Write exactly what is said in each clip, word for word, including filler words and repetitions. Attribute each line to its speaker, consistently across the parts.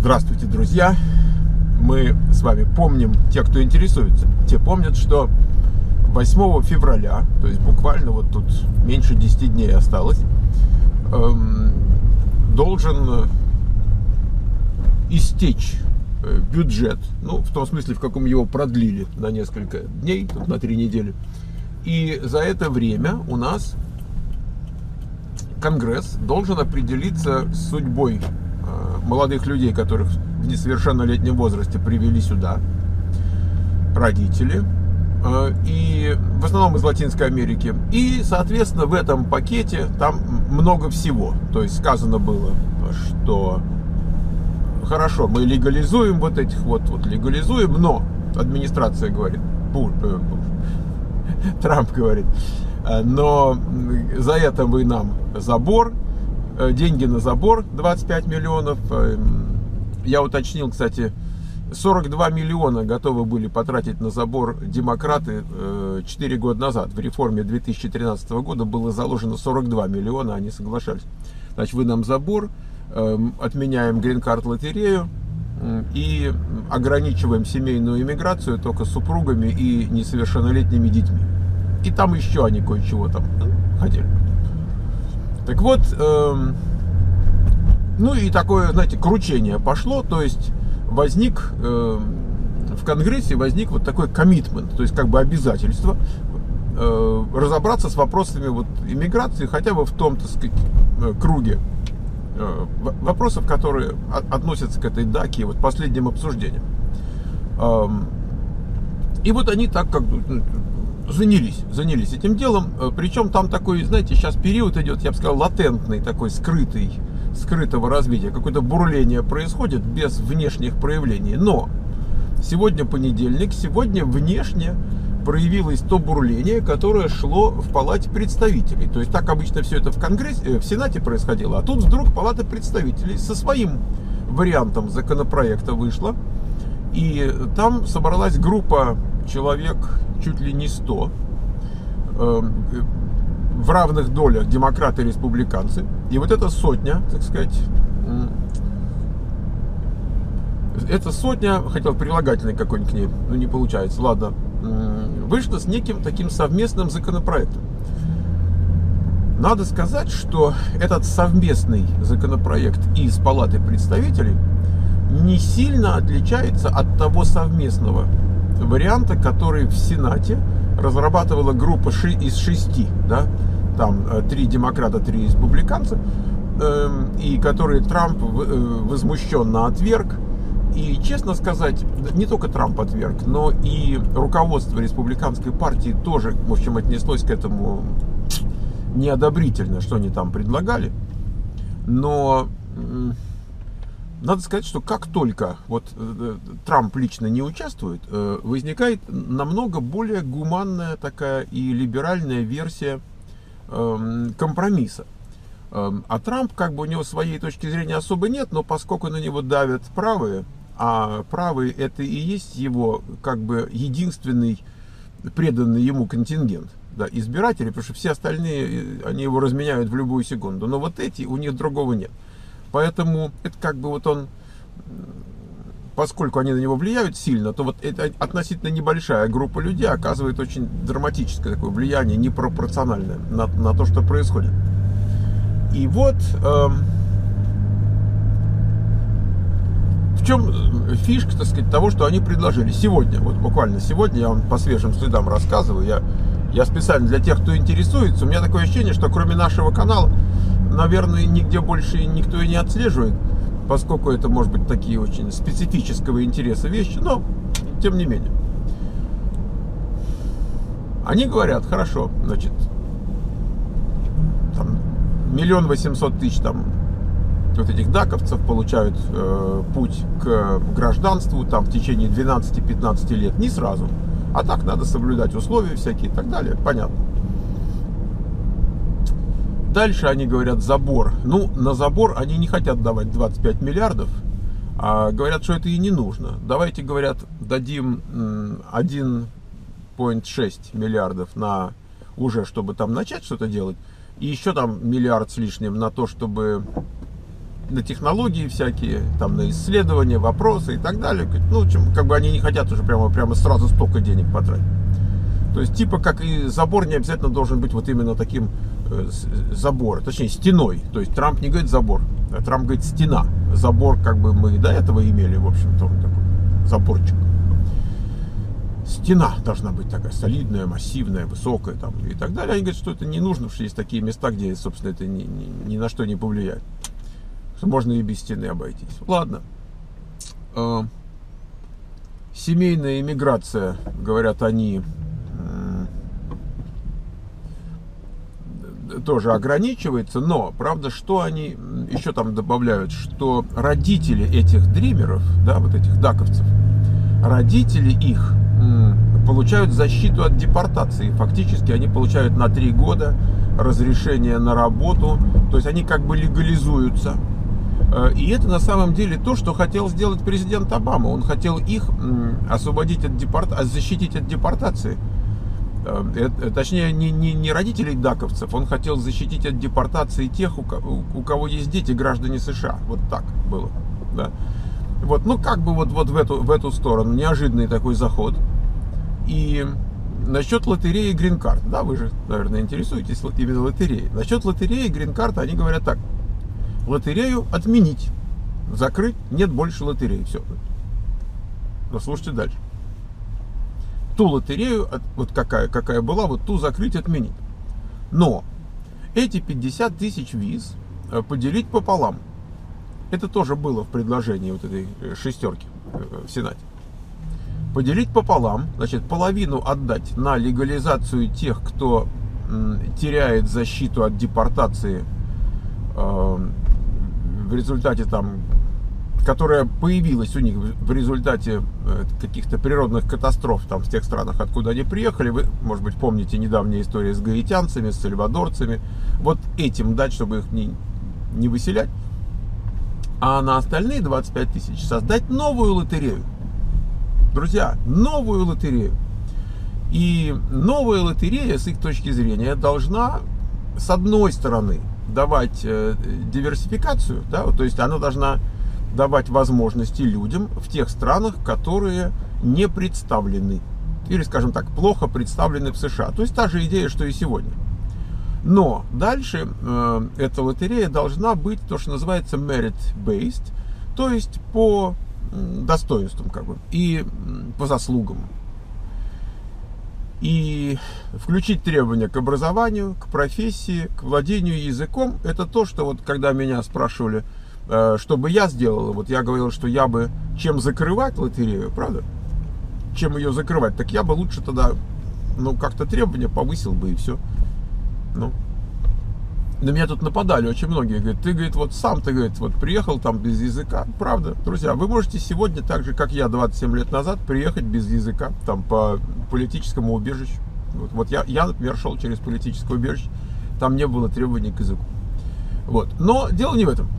Speaker 1: Здравствуйте, друзья! Мы с вами помним, те, кто интересуется, те помнят, что восьмого февраля, то есть буквально вот тут меньше десяти дней осталось, эм, должен истечь бюджет, ну, в том смысле, в каком его продлили на несколько дней, тут на три недели. И за это время у нас Конгресс должен определиться с судьбой молодых людей, которых в несовершеннолетнем возрасте привели сюда, родители, и в основном из Латинской Америки. И, соответственно, в этом пакете там много всего. То есть сказано было, что хорошо, мы легализуем вот этих вот, вот легализуем, но администрация говорит, Буш, Трамп говорит, но за это вы нам забор, деньги на забор двадцать пять миллионов. Я уточнил, кстати, сорок два миллиона готовы были потратить на забор демократы четыре года назад. В реформе две тысячи тринадцатого года было заложено сорок два миллиона, они соглашались. Значит, вы нам забор, отменяем грин-карт лотерею и ограничиваем семейную иммиграцию только с супругами и несовершеннолетними детьми. И там еще они кое-чего там хотели. Так вот, эм, ну и такое, знаете, кручение пошло, то есть возник, э, в Конгрессе возник вот такой коммитмент, то есть как бы обязательство э, разобраться с вопросами вот иммиграции, хотя бы в том, так сказать, круге э, вопросов, которые относятся к этой даке, вот последним обсуждениям. Эм, и вот они так как бы занялись, занялись этим делом, причем там такой, знаете, сейчас период идет, я бы сказал, латентный, такой скрытый, скрытого развития, какое-то бурление происходит без внешних проявлений, но сегодня понедельник, сегодня внешне проявилось то бурление, которое шло в Палате представителей, то есть так обычно все это в Конгрессе, в Сенате происходило, а тут вдруг Палата представителей со своим вариантом законопроекта вышла, и там собралась группа человек чуть ли не сто, э, в равных долях демократы и республиканцы. И вот эта сотня, так сказать, э, эта сотня, хотел прилагательный какой-нибудь к ней, но не получается, ладно, э, вышла с неким таким совместным законопроектом. Надо сказать, что этот совместный законопроект из Палаты представителей не сильно отличается от того совместного варианта, который в Сенате разрабатывала группа из шести, да, там три демократа, три республиканца, э, и который Трамп возмущенно отверг. И, честно сказать, не только Трамп отверг, но и руководство республиканской партии тоже, в общем, отнеслось к этому неодобрительно, что они там предлагали. Но надо сказать, что как только вот Трамп лично не участвует, возникает намного более гуманная такая и либеральная версия компромисса. А Трамп, как бы, у него своей точки зрения особо нет, но поскольку на него давят правые, а правые это и есть его как бы единственный преданный ему контингент, да, избиратели, потому что все остальные, они его разменяют в любую секунду, но вот эти, у них другого нет. Поэтому это как бы вот он, поскольку они на него влияют сильно, то вот это относительно небольшая группа людей оказывает очень драматическое такое влияние, непропорциональное на, на то, что происходит. И вот э, в чем фишка, так сказать, того, что они предложили сегодня, вот буквально сегодня, я вам по свежим следам рассказываю, я, я специально для тех, кто интересуется, у меня такое ощущение, что кроме нашего канала, наверное, нигде больше никто и не отслеживает, поскольку это, может быть, такие очень специфического интереса вещи, но тем не менее. Они говорят, хорошо, значит, там, миллион восемьсот тысяч там вот этих даковцев получают э, путь к гражданству там в течение двенадцати-пятнадцати лет, не сразу, а так надо соблюдать условия всякие и так далее, понятно. Дальше они говорят забор. Ну, на забор они не хотят давать двадцать пять миллиардов, а говорят, что это и не нужно. Давайте, говорят, дадим один целых шесть миллиардов на уже, чтобы там начать что-то делать, и еще там миллиард с лишним на то, чтобы на технологии всякие, там, на исследования, вопросы и так далее. Ну, в общем, как бы они не хотят уже прямо, прямо сразу столько денег потратить. То есть, типа, как и забор не обязательно должен быть вот именно таким э, забор, точнее, стеной. То есть, Трамп не говорит забор, а Трамп говорит стена. Забор, как бы, мы и до этого имели, в общем-то, он такой заборчик. Стена должна быть такая солидная, массивная, высокая там, и так далее. Они говорят, что это не нужно, что есть такие места, где, собственно, это ни, ни, ни на что не повлияет. Что можно и без стены обойтись. Ладно. Э, семейная иммиграция, говорят они, э, тоже ограничивается, но, правда, что они еще там добавляют, что родители этих дримеров, да, вот этих даковцев, родители их получают защиту от депортации. Фактически они получают на три года разрешение на работу. То есть они как бы легализуются. И это на самом деле то, что хотел сделать президент Обама. Он хотел их освободить от депортации, защитить от депортации. Точнее, не, не, не родителей даковцев. Он хотел защитить от депортации тех, у кого, у кого есть дети, граждане США. Вот так было. Да? Вот, ну, как бы вот, вот в, эту, в эту сторону. Неожиданный такой заход. И насчет лотереи и грин-карт. Да, вы же, наверное, интересуетесь именно лотереей. Насчет лотереи и грин-карты они говорят так. Лотерею отменить. Закрыть. Нет больше лотереи. Все. Но слушайте дальше. Ту лотерею, вот какая, какая была, вот ту закрыть, отменить. Но эти пятьдесят тысяч виз поделить пополам. Это тоже было в предложении вот этой шестерки в Сенате. Поделить пополам, значит, половину отдать на легализацию тех, кто м, теряет защиту от депортации э, в результате там, которая появилась у них в результате э, каких-то природных катастроф там в тех странах, откуда они приехали. Вы, может быть, помните недавние истории с гаитянцами, с сальвадорцами. Вот этим дать, чтобы их не, не выселять. А на остальные двадцать пять тысяч создать новую лотерею. Друзья, новую лотерею. И новая лотерея, с их точки зрения, должна, с одной стороны, давать э, диверсификацию, да, то есть она должна давать возможности людям в тех странах, которые не представлены, или, скажем так, плохо представлены в США. То есть та же идея, что и сегодня. Но дальше э, эта лотерея должна быть то, что называется merit-based, то есть по достоинствам, как бы, и по заслугам. И включить требования к образованию, к профессии, к владению языком. Это то, что вот когда меня спрашивали, э, что бы я сделал, вот я говорил, что я бы, чем закрывать лотерею, правда? Чем ее закрывать, так я бы лучше тогда, ну, как-то требования повысил бы и все. Ну, на меня тут нападали очень многие, говорят, ты, говорит, вот сам ты, говорит, вот приехал там без языка. Правда, друзья, вы можете сегодня, так же, как я двадцать семь лет назад, приехать без языка, там, по политическому убежищу. Вот, вот я, я, например, шел через политическое убежище, там не было требований к языку. Вот, но дело не в этом.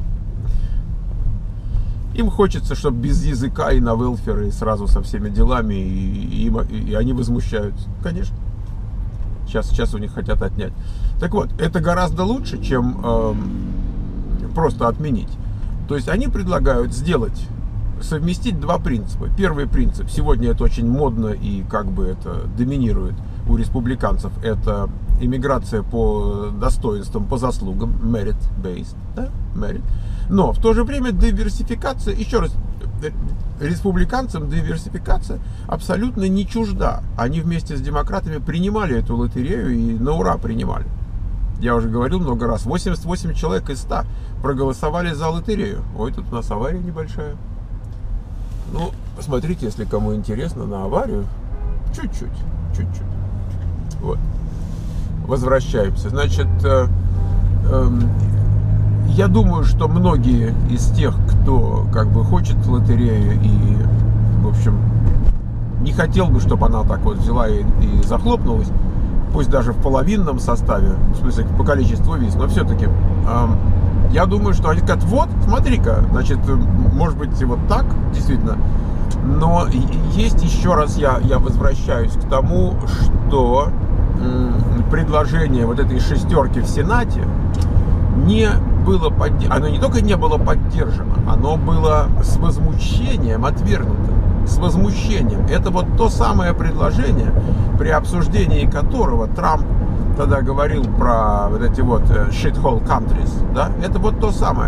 Speaker 1: Им хочется, чтобы без языка и на велфер, и сразу со всеми делами, и, и, и они возмущаются, конечно. Сейчас, сейчас у них хотят отнять. Так вот, это гораздо лучше, чем э, просто отменить. То есть они предлагают сделать, совместить два принципа. Первый принцип, сегодня это очень модно и как бы это доминирует у республиканцев, это иммиграция по достоинствам, по заслугам, merit-based, да? Merit. Но в то же время диверсификация, еще раз, республиканцам диверсификация абсолютно не чужда. Они вместе с демократами принимали эту лотерею и на ура принимали. Я уже говорил много раз, восемьдесят восемь человек из ста проголосовали за лотерею. Ой, тут у нас авария небольшая. Ну, посмотрите, если кому интересно, на аварию. Чуть-чуть, чуть-чуть. Вот. Возвращаемся. Значит, э, э, я думаю, что многие из тех, кто как бы хочет лотерею и, в общем, не хотел бы, чтобы она так вот взяла и, и захлопнулась, пусть даже в половинном составе, в смысле по количеству виз, но все-таки э, я думаю, что они говорят, вот, смотри-ка, значит, может быть, вот так, действительно, но есть еще раз, я, я возвращаюсь к тому, что м, предложение вот этой шестерки в Сенате не было поддержано, оно не только не было поддержано, оно было с возмущением отвергнуто. С возмущением. Это вот то самое предложение, при обсуждении которого Трамп тогда говорил про вот эти вот shithole countries, да, это вот то самое.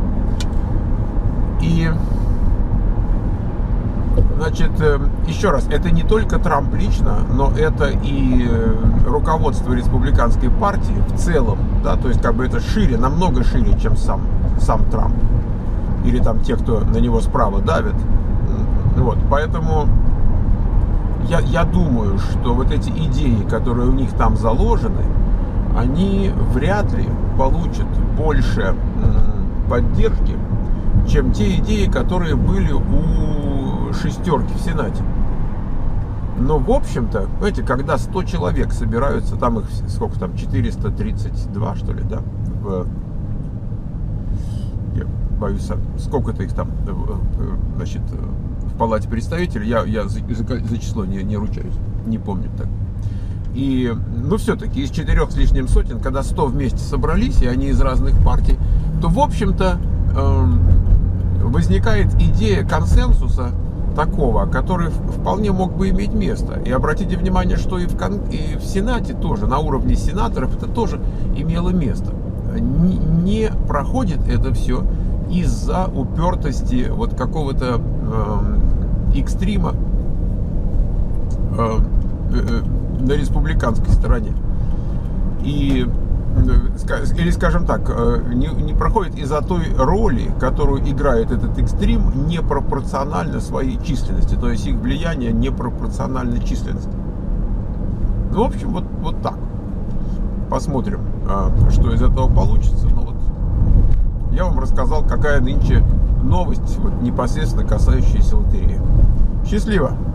Speaker 1: И, значит, еще раз, это не только Трамп лично, но это и руководство республиканской партии в целом, да, то есть как бы это шире, намного шире, чем сам, сам Трамп. Или там те, кто на него справа давит. Вот, поэтому я, я думаю, что вот эти идеи, которые у них там заложены, они вряд ли получат больше поддержки, чем те идеи, которые были у шестерки в Сенате. Но, в общем-то, знаете, когда сто человек собираются, там их сколько там, четыреста тридцать два, что ли, да? В, я боюсь, сколько-то их там, значит, в Палате представителей, я, я за, за, за число не, не ручаюсь, не помню так. И, ну, все-таки из четырех с лишним сотен, когда сто вместе собрались, и они из разных партий, то, в общем-то, э, возникает идея консенсуса такого, который вполне мог бы иметь место. И обратите внимание, что и в, кон, и в Сенате тоже, на уровне сенаторов, это тоже имело место. Не, не проходит это все из-за упертости вот какого-то э, экстрима э, э, на республиканской стороне. И, или, скажем так, не, не проходит из-за той роли, которую играет этот экстрим, непропорционально своей численности. То есть их влияние непропорционально численности. Ну, в общем, вот, вот так. Посмотрим, что из этого получится. Ну, вот я вам рассказал, какая нынче новость, вот, непосредственно касающаяся лотереи. Счастливо!